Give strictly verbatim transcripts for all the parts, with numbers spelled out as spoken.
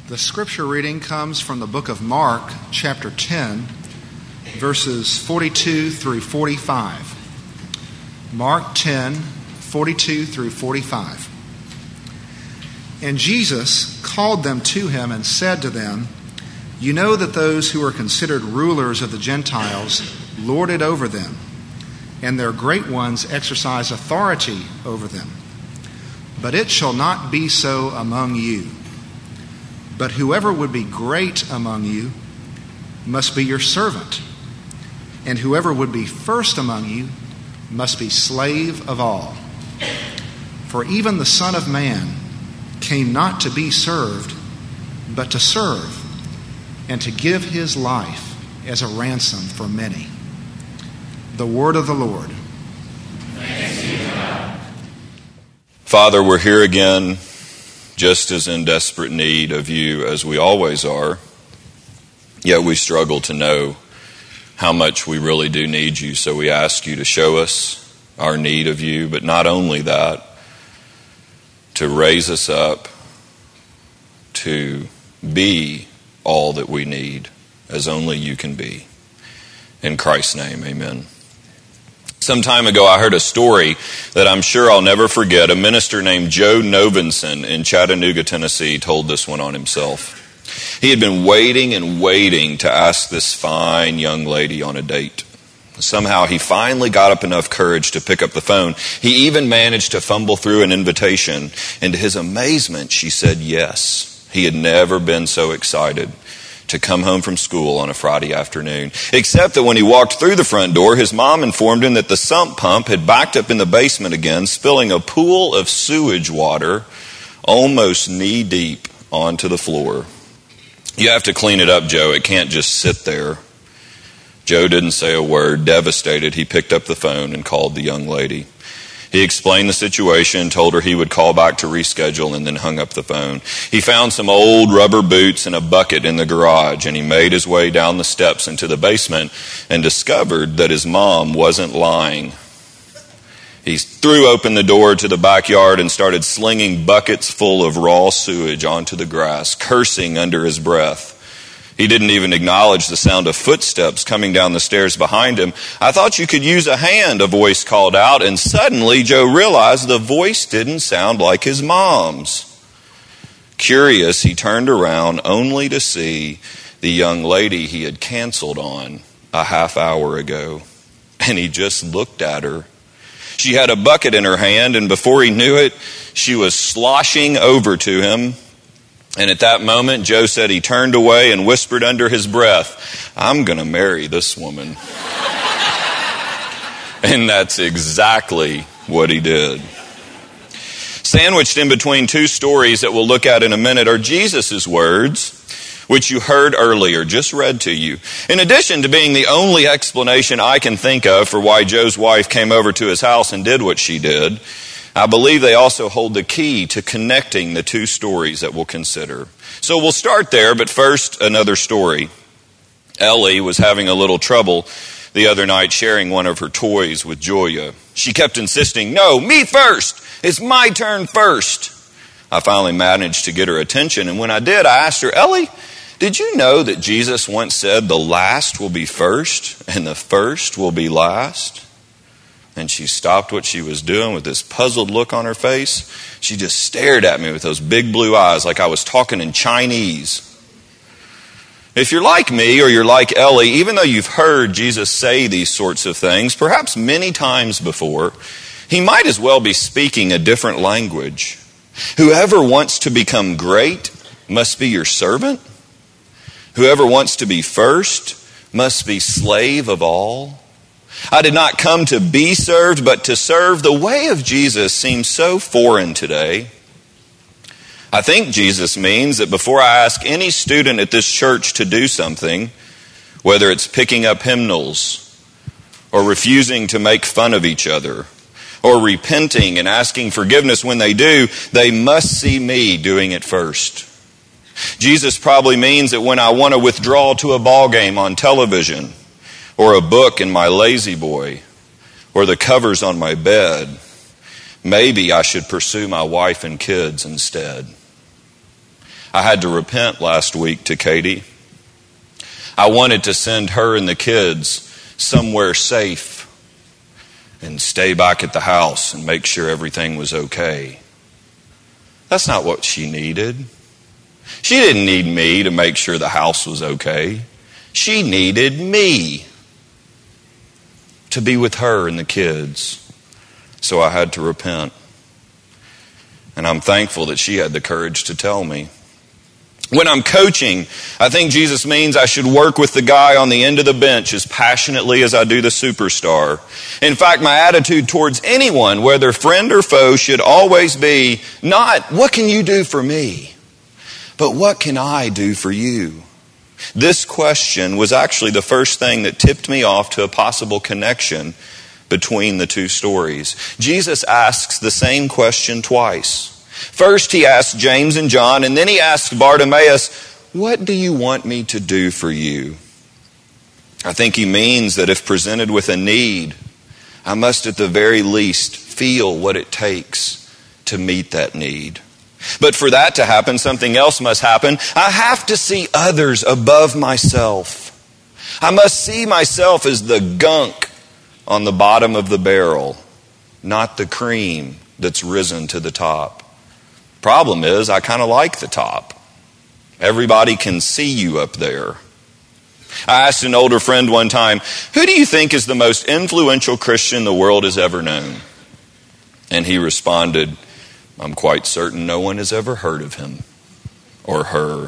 The scripture reading comes from the book of Mark, chapter ten, verses forty-two through forty-five. Mark ten, forty-two through forty-five. And Jesus called them to him and said to them, "You know that those who are considered rulers of the Gentiles lord it over them, and their great ones exercise authority over them. But it shall not be so among you. But whoever would be great among you must be your servant, and whoever would be first among you must be slave of all. For even the Son of Man came not to be served, but to serve, and to give his life as a ransom for many." The word of the Lord. Thanks be to God. Father, we're here again, just as in desperate need of you as we always are, yet we struggle to know how much we really do need you. So we ask you to show us our need of you, but not only that, to raise us up to be all that we need, as only you can be. In Christ's name, amen. Some time ago, I heard a story that I'm sure I'll never forget. A minister named Joe Novenson in Chattanooga, Tennessee, told this one on himself. He had been waiting and waiting to ask this fine young lady on a date. Somehow he finally got up enough courage to pick up the phone. He even managed to fumble through an invitation, and to his amazement, she said yes. He had never been so excited to come home from school on a Friday afternoon. Except that when he walked through the front door, his mom informed him that the sump pump had backed up in the basement again, spilling a pool of sewage water almost knee deep onto the floor. "You have to clean it up, Joe. It can't just sit there." Joe didn't say a word. Devastated, he picked up the phone and called the young lady. He explained the situation, told her he would call back to reschedule, and then hung up the phone. He found some old rubber boots and a bucket in the garage, and he made his way down the steps into the basement and discovered that his mom wasn't lying. He threw open the door to the backyard and started slinging buckets full of raw sewage onto the grass, cursing under his breath. He didn't even acknowledge the sound of footsteps coming down the stairs behind him. "I thought you could use a hand," a voice called out, and suddenly Joe realized the voice didn't sound like his mom's. Curious, he turned around only to see the young lady he had canceled on a half hour ago, and he just looked at her. She had a bucket in her hand, and before he knew it, she was sloshing over to him. And at that moment, Joe said he turned away and whispered under his breath, "I'm going to marry this woman." And that's exactly what he did. Sandwiched in between two stories that we'll look at in a minute are Jesus' words, which you heard earlier, just read to you. In addition to being the only explanation I can think of for why Joe's wife came over to his house and did what she did, I believe they also hold the key to connecting the two stories that we'll consider. So we'll start there, but first, another story. Ellie was having a little trouble the other night sharing one of her toys with Julia. She kept insisting, "No, me first. It's my turn first." I finally managed to get her attention, and when I did, I asked her, "Ellie, did you know that Jesus once said the last will be first and the first will be last?" And she stopped what she was doing with this puzzled look on her face. She just stared at me with those big blue eyes like I was talking in Chinese. If you're like me or you're like Ellie, even though you've heard Jesus say these sorts of things, perhaps many times before, he might as well be speaking a different language. Whoever wants to become great must be your servant. Whoever wants to be first must be slave of all. I did not come to be served, but to serve. The way of Jesus seems so foreign today. I think Jesus means that before I ask any student at this church to do something, whether it's picking up hymnals, or refusing to make fun of each other, or repenting and asking forgiveness when they do, they must see me doing it first. Jesus probably means that when I want to withdraw to a ball game on television, or a book in my lazy boy, or the covers on my bed, maybe I should pursue my wife and kids instead. I had to repent last week to Katie. I wanted to send her and the kids somewhere safe and stay back at the house and make sure everything was okay. That's not what she needed. She didn't need me to make sure the house was okay. She needed me to be with her and the kids. So I had to repent. And I'm thankful that she had the courage to tell me. When I'm coaching, I think Jesus means I should work with the guy on the end of the bench as passionately as I do the superstar. In fact, my attitude towards anyone, whether friend or foe, should always be not, what can you do for me? But what can I do for you? This question was actually the first thing that tipped me off to a possible connection between the two stories. Jesus asks the same question twice. First, he asked James and John, and then he asked Bartimaeus, what do you want me to do for you? I think he means that if presented with a need, I must at the very least feel what it takes to meet that need. But for that to happen, something else must happen. I have to see others above myself. I must see myself as the gunk on the bottom of the barrel, not the cream that's risen to the top. Problem is, I kind of like the top. Everybody can see you up there. I asked an older friend one time, who do you think is the most influential Christian the world has ever known? And he responded, I'm quite certain no one has ever heard of him or her.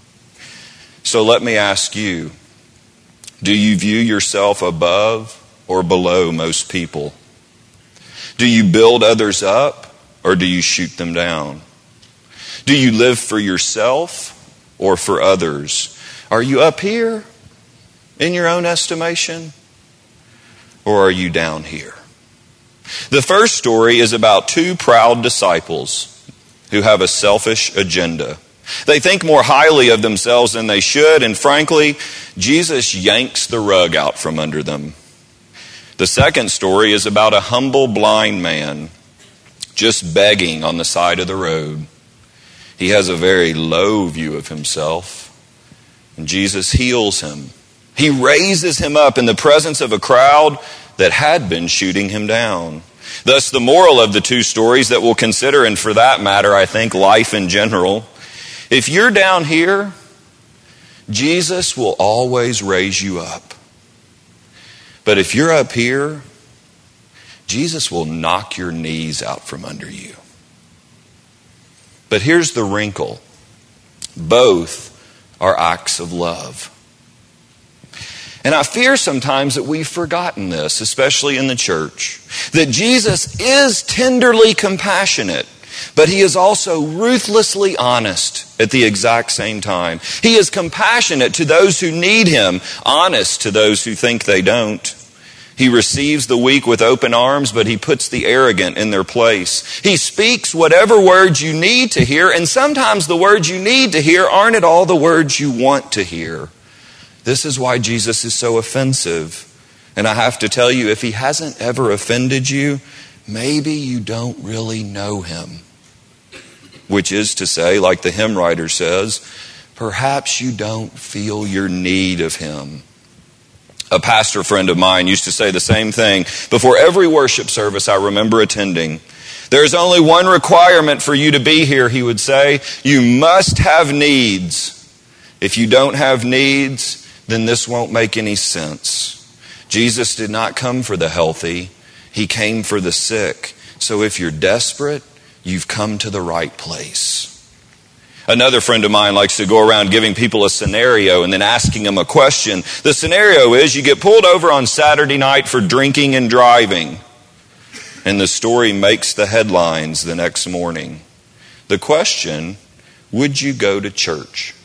So let me ask you, do you view yourself above or below most people? Do you build others up or do you shoot them down? Do you live for yourself or for others? Are you up here in your own estimation or are you down here? The first story is about two proud disciples who have a selfish agenda. They think more highly of themselves than they should, and frankly, Jesus yanks the rug out from under them. The second story is about a humble blind man just begging on the side of the road. He has a very low view of himself, and Jesus heals him. He raises him up in the presence of a crowd that had been shooting him down. Thus, the moral of the two stories that we'll consider, and for that matter, I think life in general, if you're down here, Jesus will always raise you up. But if you're up here, Jesus will knock your knees out from under you. But here's the wrinkle. Both are acts of love. And I fear sometimes that we've forgotten this, especially in the church, that Jesus is tenderly compassionate, but he is also ruthlessly honest at the exact same time. He is compassionate to those who need him, honest to those who think they don't. He receives the weak with open arms, but he puts the arrogant in their place. He speaks whatever words you need to hear, and sometimes the words you need to hear aren't at all the words you want to hear. This is why Jesus is so offensive. And I have to tell you, if he hasn't ever offended you, maybe you don't really know him. Which is to say, like the hymn writer says, perhaps you don't feel your need of him. A pastor friend of mine used to say the same thing. Before every worship service I remember attending, there's only one requirement for you to be here, he would say. You must have needs. If you don't have needs, then this won't make any sense. Jesus did not come for the healthy. He came for the sick. So if you're desperate, you've come to the right place. Another friend of mine likes to go around giving people a scenario and then asking them a question. The scenario is you get pulled over on Saturday night for drinking and driving. And the story makes the headlines the next morning. The question, would you go to church?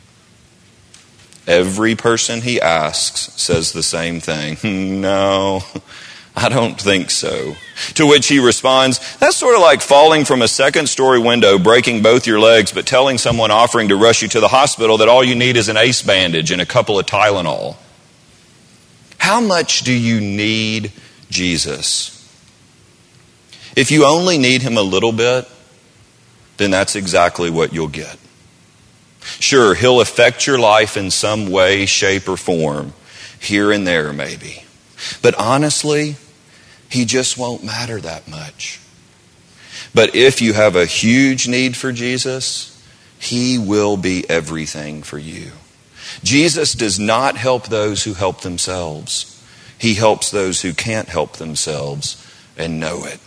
Every person he asks says the same thing. No, I don't think so. To which he responds, that's sort of like falling from a second story window, breaking both your legs, but telling someone offering to rush you to the hospital that all you need is an ace bandage and a couple of Tylenol. How much do you need Jesus? If you only need him a little bit, then that's exactly what you'll get. Sure, he'll affect your life in some way, shape, or form, here and there maybe. But honestly, he just won't matter that much. But if you have a huge need for Jesus, he will be everything for you. Jesus does not help those who help themselves. He helps those who can't help themselves and know it.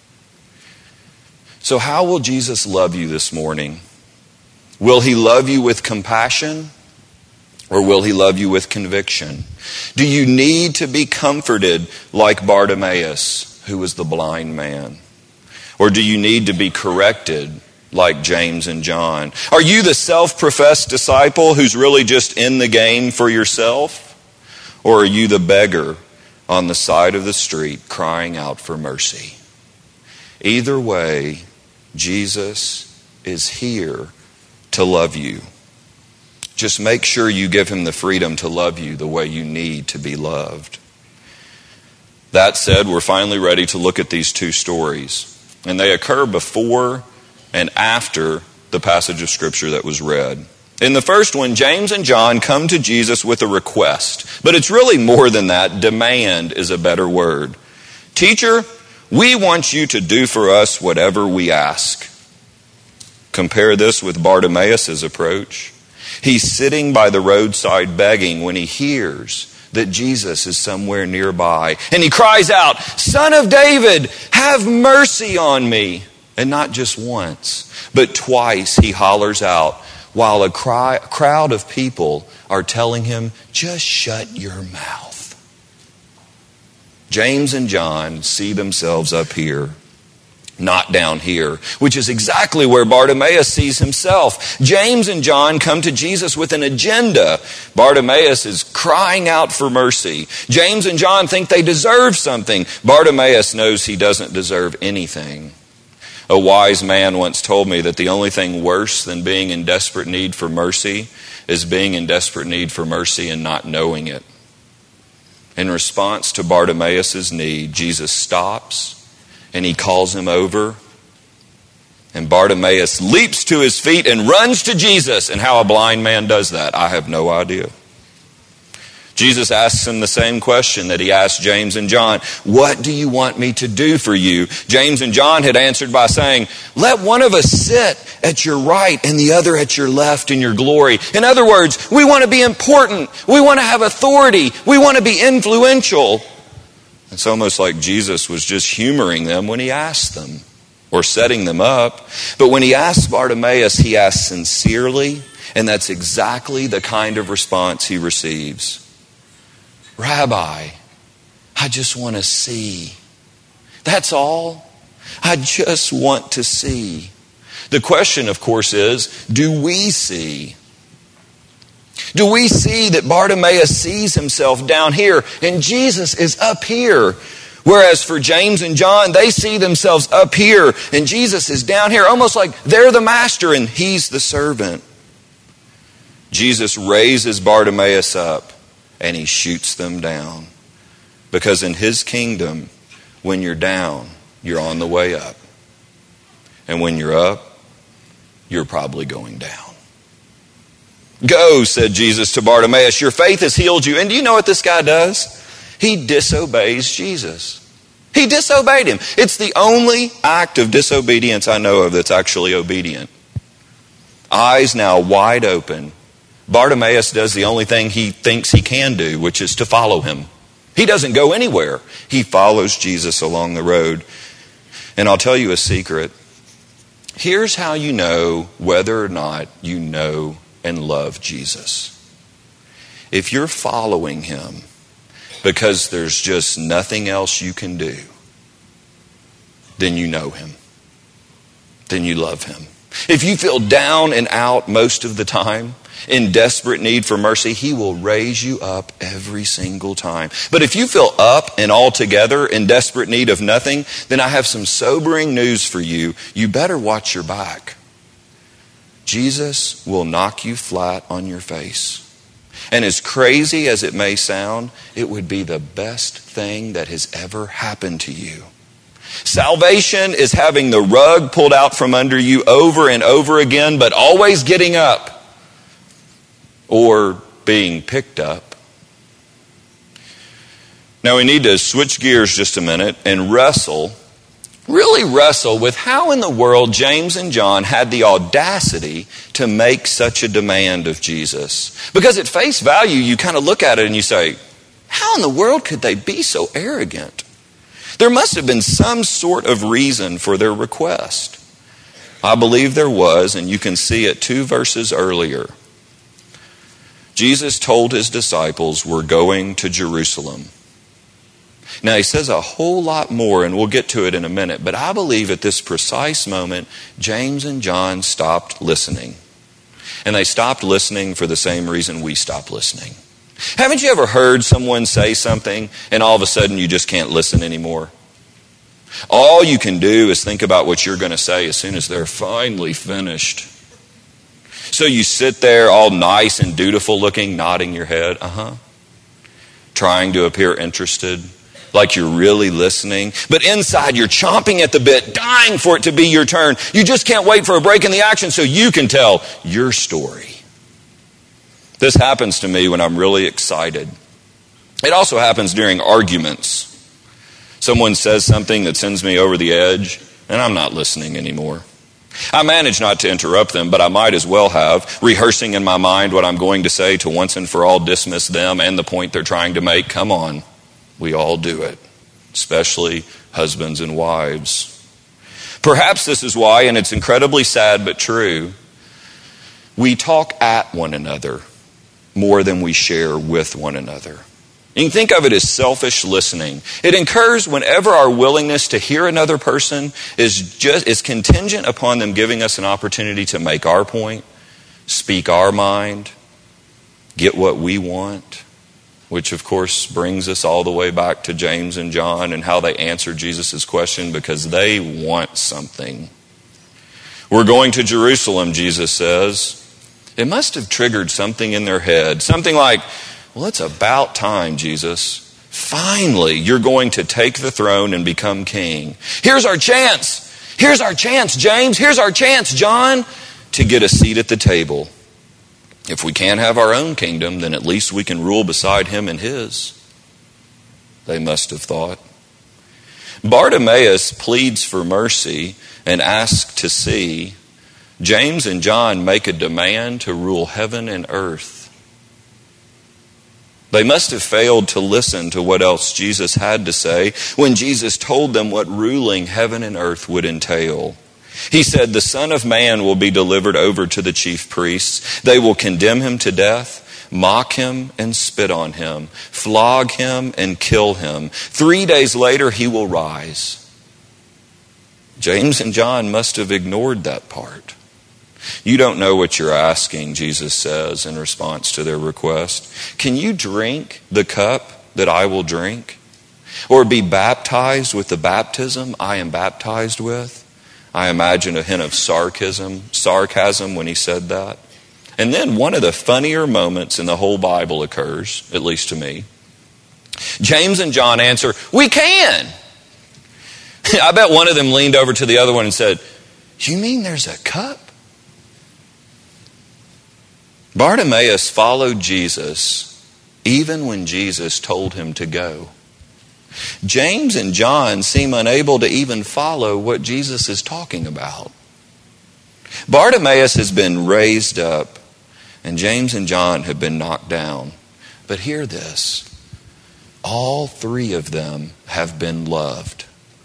So how will Jesus love you this morning? Will he love you with compassion, or will he love you with conviction? Do you need to be comforted like Bartimaeus, who was the blind man? Or do you need to be corrected like James and John? Are you the self-professed disciple who's really just in the game for yourself? Or are you the beggar on the side of the street crying out for mercy? Either way, Jesus is here to love you. Just make sure you give him the freedom to love you the way you need to be loved. That said, we're finally ready to look at these two stories. And they occur before and after the passage of Scripture that was read. In the first one, James and John come to Jesus with a request. But it's really more than that. Demand is a better word. Teacher, we want you to do for us whatever we ask. Compare this with Bartimaeus' approach. He's sitting by the roadside begging when he hears that Jesus is somewhere nearby. And he cries out, Son of David, have mercy on me. And not just once, but twice he hollers out while a cry, crowd of people are telling him, just shut your mouth. James and John see themselves up here, not down here, which is exactly where Bartimaeus sees himself. James and John come to Jesus with an agenda. Bartimaeus is crying out for mercy. James and John think they deserve something. Bartimaeus knows he doesn't deserve anything. A wise man once told me that the only thing worse than being in desperate need for mercy is being in desperate need for mercy and not knowing it. In response to Bartimaeus' need, Jesus stops and he calls him over. And Bartimaeus leaps to his feet and runs to Jesus. And how a blind man does that, I have no idea. Jesus asks him the same question that he asked James and John. What do you want me to do for you? James and John had answered by saying, let one of us sit at your right and the other at your left in your glory. In other words, we want to be important. We want to have authority. We want to be influential. It's almost like Jesus was just humoring them when he asked them or setting them up. But when he asked Bartimaeus, he asked sincerely, and that's exactly the kind of response he receives. Rabbi, I just want to see. That's all. I just want to see. The question, of course, is, do we see? Do we see that Bartimaeus sees himself down here and Jesus is up here? Whereas for James and John, they see themselves up here and Jesus is down here, almost like they're the master and he's the servant. Jesus raises Bartimaeus up and he shoots them down. Because in his kingdom, when you're down, you're on the way up. And when you're up, you're probably going down. Go, said Jesus to Bartimaeus, your faith has healed you. And do you know what this guy does? He disobeys Jesus. He disobeyed him. It's the only act of disobedience I know of that's actually obedient. Eyes now wide open. Bartimaeus does the only thing he thinks he can do, which is to follow him. He doesn't go anywhere. He follows Jesus along the road. And I'll tell you a secret. Here's how you know whether or not you know and love Jesus. If you're following him because there's just nothing else you can do, then you know him. Then you love him. If you feel down and out most of the time, in desperate need for mercy, he will raise you up every single time. But if you feel up and altogether in desperate need of nothing, then I have some sobering news for you. You better watch your back. Jesus will knock you flat on your face. And as crazy as it may sound, it would be the best thing that has ever happened to you. Salvation is having the rug pulled out from under you over and over again, but always getting up. or being picked up. Now we need to switch gears just a minute and wrestle, really wrestle with how in the world James and John had the audacity to make such a demand of Jesus. Because at face value, you kind of look at it and you say, how in the world could they be so arrogant? There must have been some sort of reason for their request. I believe there was, and you can see it two verses earlier. Jesus told his disciples, we're going to Jerusalem. Now he says a whole lot more, and we'll get to it in a minute, but I believe at this precise moment, James and John stopped listening. And they stopped listening for the same reason we stopped listening. Haven't you ever heard someone say something and all of a sudden you just can't listen anymore? All you can do is think about what you're going to say as soon as they're finally finished. So you sit there all nice and dutiful looking, nodding your head, uh-huh, trying to appear interested, like you're really listening. But inside you're chomping at the bit, dying for it to be your turn. You just can't wait for a break in the action so you can tell your story. This happens to me when I'm really excited. It also happens during arguments. Someone says something that sends me over the edge, and I'm not listening anymore. I manage not to interrupt them, but I might as well have, rehearsing in my mind what I'm going to say to once and for all dismiss them and the point they're trying to make. Come on, we all do it, especially husbands and wives. Perhaps this is why, and it's incredibly sad but true, we talk at one another more than we share with one another. You can think of it as selfish listening. It occurs whenever our willingness to hear another person is just is contingent upon them giving us an opportunity to make our point, speak our mind, get what we want, which of course brings us all the way back to James and John and how they answered Jesus' question, because they want something. We're going to Jerusalem, Jesus says. It must have triggered something in their head. Something like, well, it's about time, Jesus. Finally, you're going to take the throne and become king. Here's our chance. Here's our chance, James. Here's our chance, John, to get a seat at the table. If we can't have our own kingdom, then at least we can rule beside him and his. They must have thought. Bartimaeus pleads for mercy and asks to see. James and John make a demand to rule heaven and earth. They must have failed to listen to what else Jesus had to say when Jesus told them what ruling heaven and earth would entail. He said, the Son of Man will be delivered over to the chief priests. They will condemn him to death, mock him and spit on him, flog him and kill him. Three days later he will rise. James and John must have ignored that part. You don't know what you're asking, Jesus says in response to their request. Can you drink the cup that I will drink? Or be baptized with the baptism I am baptized with? I imagine a hint of sarcasm, sarcasm when he said that. And then one of the funnier moments in the whole Bible occurs, at least to me. James and John answer, we can. I bet one of them leaned over to the other one and said, you mean there's a cup? Bartimaeus followed Jesus even when Jesus told him to go. James and John seem unable to even follow what Jesus is talking about. Bartimaeus has been raised up, and James and John have been knocked down. But hear this, all three of them have been loved.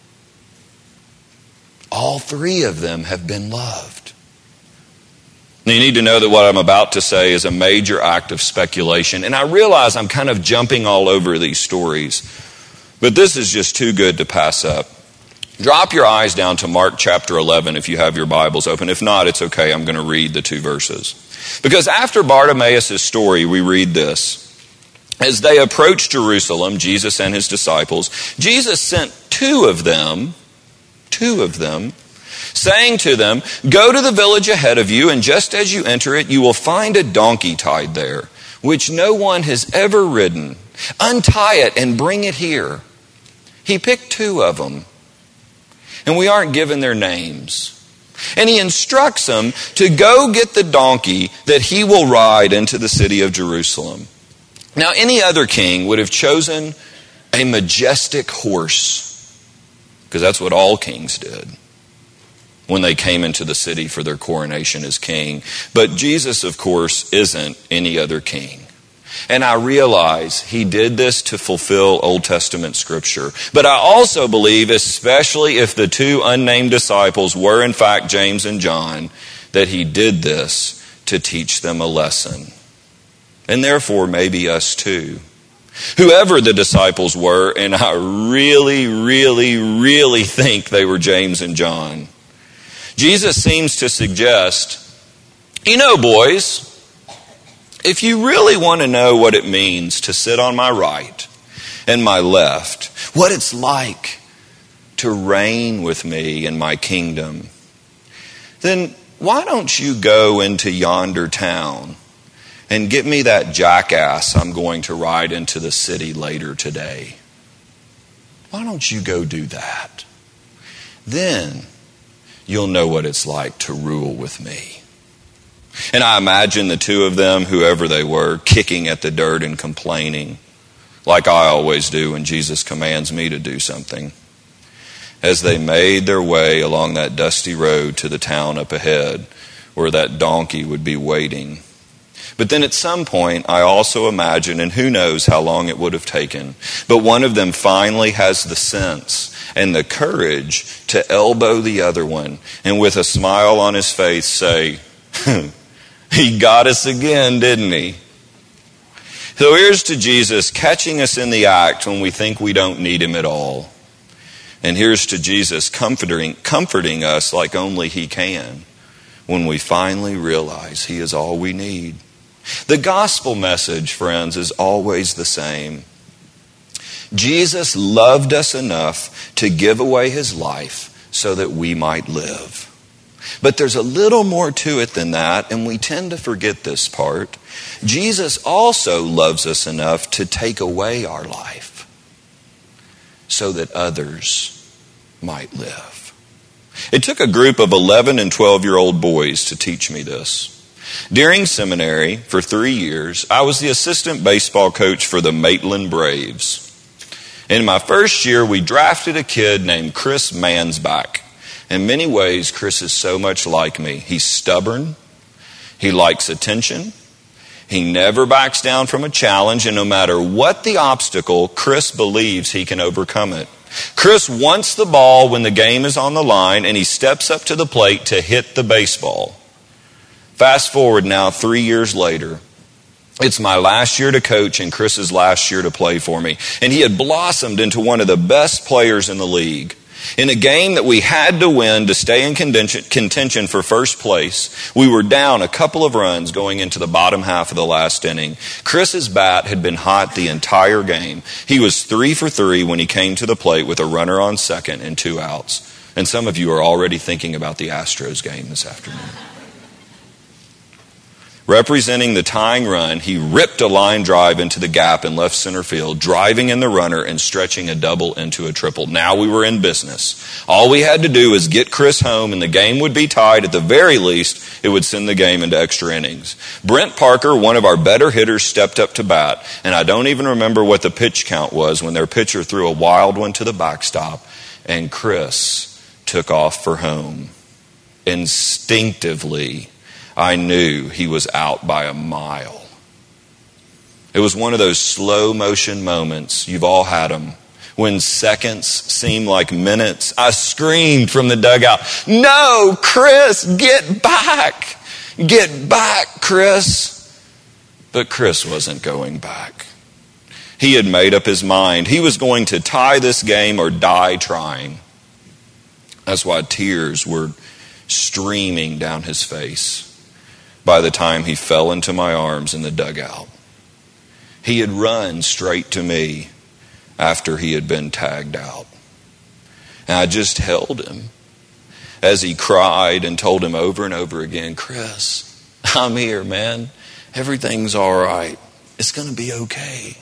All three of them have been loved. Now you need to know that what I'm about to say is a major act of speculation. And I realize I'm kind of jumping all over these stories. But this is just too good to pass up. Drop your eyes down to Mark chapter eleven if you have your Bibles open. If not, it's okay. I'm going to read the two verses. Because after Bartimaeus' story, we read this. As they approached Jerusalem, Jesus and his disciples, Jesus sent two of them, two of them, saying to them, go to the village ahead of you, and just as you enter it, you will find a donkey tied there, which no one has ever ridden. Untie it and bring it here. He picked two of them, and we aren't given their names. And he instructs him to go get the donkey that he will ride into the city of Jerusalem. Now, any other king would have chosen a majestic horse, because that's what all kings did when they came into the city for their coronation as king. But Jesus, of course, isn't any other king. And I realize he did this to fulfill Old Testament scripture. But I also believe, especially if the two unnamed disciples were in fact James and John, that he did this to teach them a lesson. And therefore maybe us too. Whoever the disciples were, and I really, really, really think they were James and John, Jesus seems to suggest, you know, boys, if you really want to know what it means to sit on my right and my left, what it's like to reign with me in my kingdom, then why don't you go into yonder town and get me that jackass I'm going to ride into the city later today? Why don't you go do that? Then you'll know what it's like to rule with me. And I imagine the two of them, whoever they were, kicking at the dirt and complaining, like I always do when Jesus commands me to do something, as they made their way along that dusty road to the town up ahead where that donkey would be waiting. But then at some point, I also imagine, and who knows how long it would have taken, but one of them finally has the sense and the courage to elbow the other one, and with a smile on his face say, he got us again, didn't he? So here's to Jesus catching us in the act when we think we don't need him at all. And here's to Jesus comforting, comforting us like only he can when we finally realize he is all we need. The gospel message, friends, is always the same. Jesus loved us enough to give away his life so that we might live. But there's a little more to it than that, and we tend to forget this part. Jesus also loves us enough to take away our life so that others might live. It took a group of eleven and twelve-year-old boys to teach me this. During seminary, for three years, I was the assistant baseball coach for the Maitland Braves. In my first year, we drafted a kid named Chris Mansbach. In many ways, Chris is so much like me. He's stubborn. He likes attention. He never backs down from a challenge, and no matter what the obstacle, Chris believes he can overcome it. Chris wants the ball when the game is on the line, and he steps up to the plate to hit the baseball. Fast forward now three years later. It's my last year to coach and Chris's last year to play for me. And he had blossomed into one of the best players in the league. In a game that we had to win to stay in contention for first place, we were down a couple of runs going into the bottom half of the last inning. Chris's bat had been hot the entire game. He was three for three when he came to the plate with a runner on second and two outs. And some of you are already thinking about the Astros game this afternoon. Representing the tying run, he ripped a line drive into the gap in left center field, driving in the runner and stretching a double into a triple. Now we were in business. All we had to do was get Chris home and the game would be tied. At the very least, it would send the game into extra innings. Brent Parker, one of our better hitters, stepped up to bat, and I don't even remember what the pitch count was when their pitcher threw a wild one to the backstop, and Chris took off for home. Instinctively, I knew he was out by a mile. It was one of those slow motion moments, you've all had them, when seconds seem like minutes. I screamed from the dugout, "No, Chris, get back! Get back, Chris!" But Chris wasn't going back. He had made up his mind. He was going to tie this game or die trying. That's why tears were streaming down his face by the time he fell into my arms in the dugout. He had run straight to me after he had been tagged out. And I just held him as he cried and told him over and over again, "Chris, I'm here, man. Everything's all right. It's going to be okay."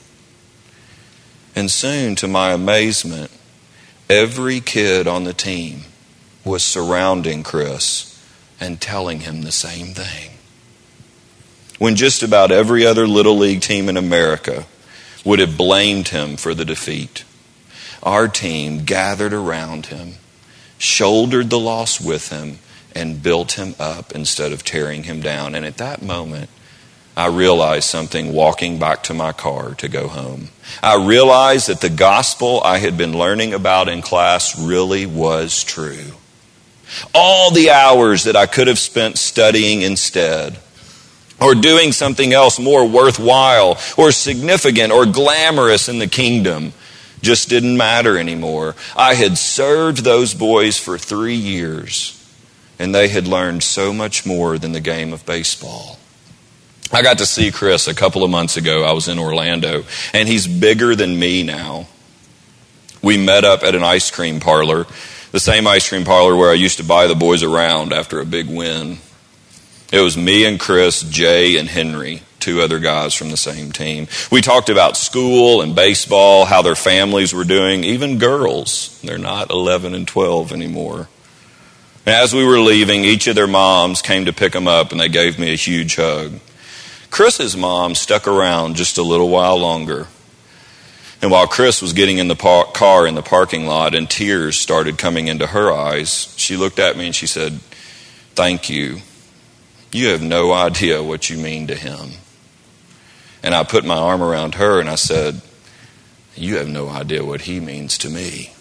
And soon, to my amazement, every kid on the team was surrounding Chris and telling him the same thing. When just about every other Little League team in America would have blamed him for the defeat, our team gathered around him, shouldered the loss with him, and built him up instead of tearing him down. And at that moment, I realized something walking back to my car to go home. I realized that the gospel I had been learning about in class really was true. All the hours that I could have spent studying instead, or doing something else more worthwhile, or significant, or glamorous in the kingdom, just didn't matter anymore. I had served those boys for three years, and they had learned so much more than the game of baseball. I got to see Chris a couple of months ago. I was in Orlando, and he's bigger than me now. We met up at an ice cream parlor, the same ice cream parlor where I used to buy the boys around after a big win. It was me and Chris, Jay and Henry, two other guys from the same team. We talked about school and baseball, how their families were doing, even girls. They're not eleven and twelve anymore. And as we were leaving, each of their moms came to pick them up, and they gave me a huge hug. Chris's mom stuck around just a little while longer. And while Chris was getting in the par- car in the parking lot and tears started coming into her eyes, she looked at me and she said, "Thank you. You have no idea what you mean to him." And I put my arm around her and I said, "You have no idea what he means to me."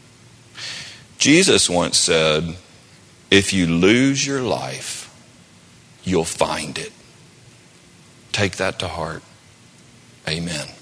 Jesus once said, "If you lose your life, you'll find it." Take that to heart. Amen.